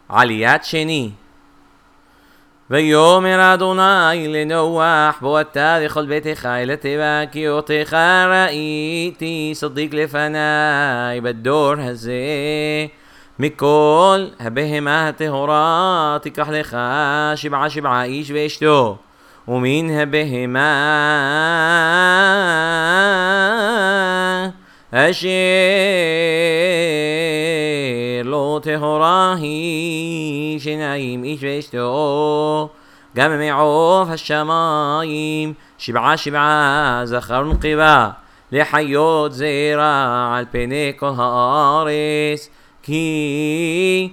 עליית שני. ויאמר אדוני לנוח בוא אתה וכל ביתך אל התיבה כי אותך ראיתי צדיק לפניי בדור הזה. מכל הבהמה הטהורה תיקח לך 7 איש ואשתו, ומן הבהמה אשר לא טהורה היא 2 איש ואשתו. גם מעוף השמיים 7 זכר ונקבה לחיות זרע על פני כל הארץ, כי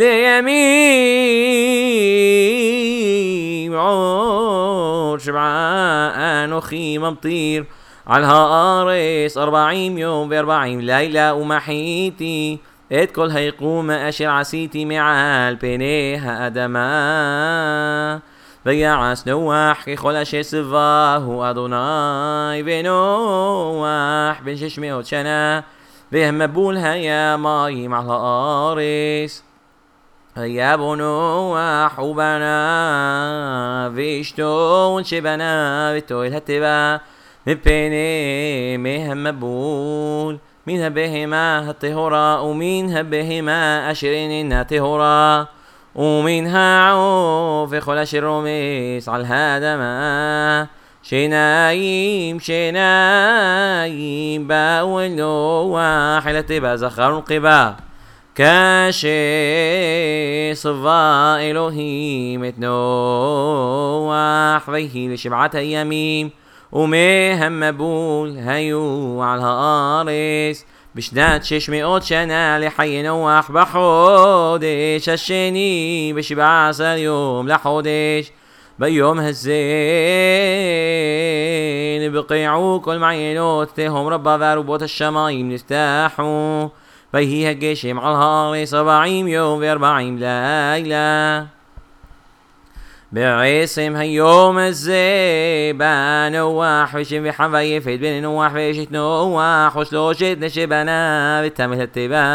לימים עוד 7 אנוכי ממטיר על הארץ 40 יום ו40 לילה, ומחיתי את כל היקום אשר עשיתי מעל פני האדמה. ויעש נוח ככל אשר ציווהו אדוני, ונוח בן 600 שנה, והמבול היה מים על הארץ. ויבוא נוח ובניו ואשתו שבניו איתו אל התיבה מפני מהמבול מן הבהמה הטהורה ומן הבהמה אשר איננה טהורה ומן העוף וכל אשר רומס על האדמה. 2 באו אל נוח אל התיבה זכר ונקבה, כאשר צווה אלוהים את נוח. ויהי ל7 הימים ומהמבול היו על הארץ בשנת 600 שנה לחיי נוח בחודש השני ב17 יום לחודש. ביום הזה נבקעו כל מעיינות תהום רבה וארובות השמיים נפתחו. ויהי הגשם על הארץ 40 יום ו40 לילה. בעצם היום הזה בא נוח ושם וחם ויפת בן נוח ואשת נוח ו3 נשי בניו איתם אל התיבה,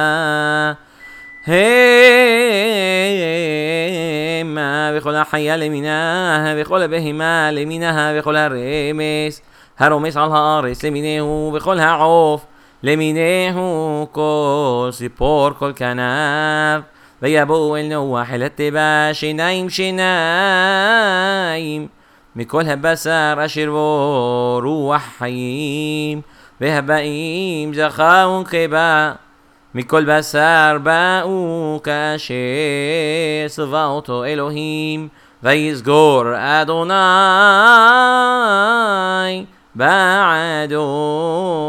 המה וכל החיה למינה וכל הבהמה למינה וכל הרמס הרומס על הארץ למינהו וכל העוף למינהו כל ציפור כל כנף. ויבואו אל נוח אל התיבה 2 מכל הבשר אשר בו רוח חיים, והבאים זכר ונקבה מכל בשר באו כאשר ציווה אותו אלוהים. ויסגור אדוני בעדו